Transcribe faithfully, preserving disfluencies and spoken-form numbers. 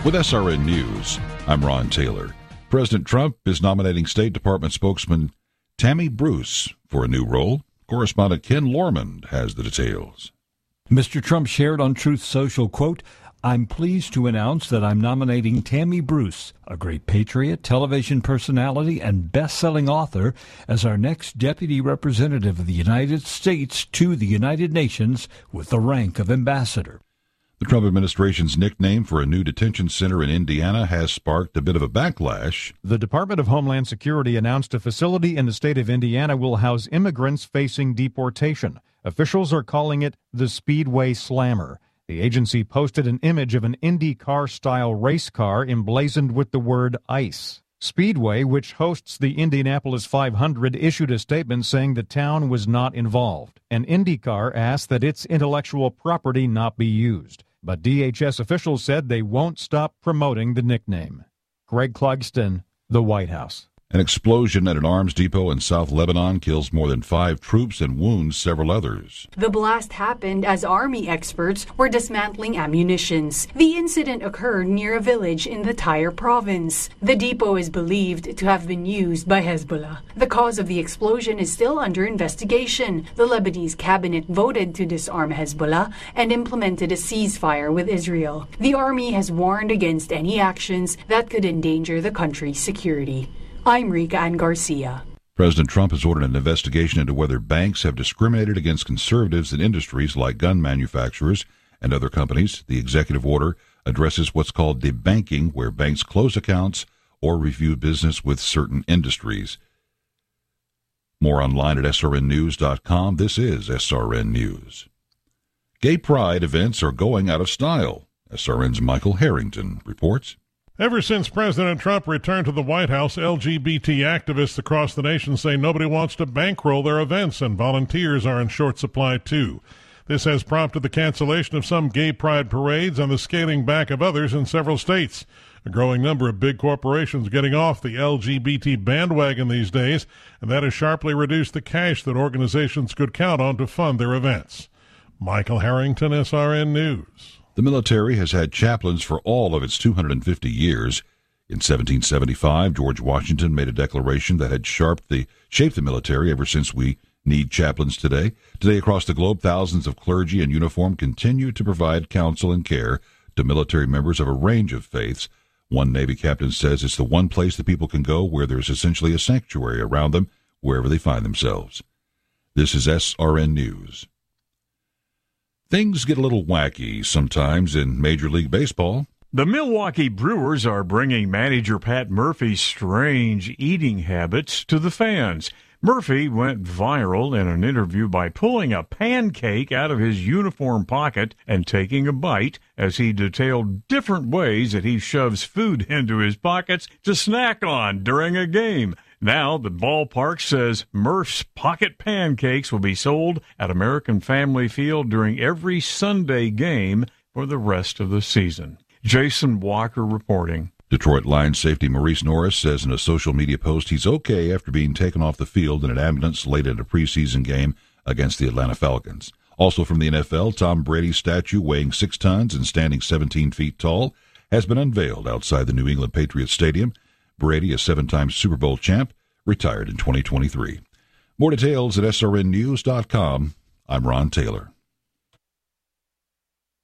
With S R N News, I'm Ron Taylor. President Trump is nominating State Department spokesman Tammy Bruce for a new role. Correspondent Ken Lormond has the details. Mister Trump shared on Truth Social, quote, "I'm pleased to announce that I'm nominating Tammy Bruce, a great patriot, television personality, and best-selling author, as our next Deputy Representative of the United States to the United Nations with the rank of Ambassador." The Trump administration's nickname for a new detention center in Indiana has sparked a bit of a backlash. The Department of Homeland Security announced a facility in the state of Indiana will house immigrants facing deportation. Officials are calling it the Speedway Slammer. The agency posted an image of an IndyCar-style race car emblazoned with the word ICE. Speedway, which hosts the Indianapolis five hundred, issued a statement saying the town was not involved, and IndyCar asked that its intellectual property not be used. But D H S officials said they won't stop promoting the nickname. Greg Clugston, the White House. An explosion at an arms depot in South Lebanon kills more than five troops and wounds several others. The blast happened as Army experts were dismantling ammunitions. The incident occurred near a village in the Tyre province. The depot is believed to have been used by Hezbollah. The cause of the explosion is still under investigation. The Lebanese cabinet voted to disarm Hezbollah and implemented a ceasefire with Israel. The army has warned against any actions that could endanger the country's security. I'm Rika Ann Garcia. President Trump has ordered an investigation into whether banks have discriminated against conservatives in industries like gun manufacturers and other companies. The executive order addresses what's called debanking, where banks close accounts or review business with certain industries. More online at S R N news dot com. This is S R N News. Gay pride events are going out of style. S R N's Michael Harrington reports. Ever since President Trump returned to the White House, L G B T activists across the nation say nobody wants to bankroll their events, and volunteers are in short supply too. This has prompted the cancellation of some gay pride parades and the scaling back of others in several states. A growing number of big corporations getting off the L G B T bandwagon these days, and that has sharply reduced the cash that organizations could count on to fund their events. Michael Harrington, S R N News. The military has had chaplains for all of its two hundred fifty years. In seventeen seventy-five, George Washington made a declaration that had shaped the, shaped the military ever since we need chaplains today. Today, across the globe, thousands of clergy in uniform continue to provide counsel and care to military members of a range of faiths. One Navy captain says it's the one place that people can go where there's essentially a sanctuary around them wherever they find themselves. This is S R N News. Things get a little wacky sometimes in Major League Baseball. The Milwaukee Brewers are bringing manager Pat Murphy's strange eating habits to the fans. Murphy went viral in an interview by pulling a pancake out of his uniform pocket and taking a bite as he detailed different ways that he shoves food into his pockets to snack on during a game. Now, the ballpark says Murph's pocket pancakes will be sold at American Family Field during every Sunday game for the rest of the season. Jason Walker reporting. Detroit Lions safety Maurice Norris says in a social media post he's okay after being taken off the field in an ambulance late in a preseason game against the Atlanta Falcons. Also from the N F L, Tom Brady's statue weighing six tons and standing seventeen feet tall has been unveiled outside the New England Patriots Stadium. Brady, a seven-time Super Bowl champ, retired in twenty twenty-three. More details at S R N news dot com. I'm Ron Taylor.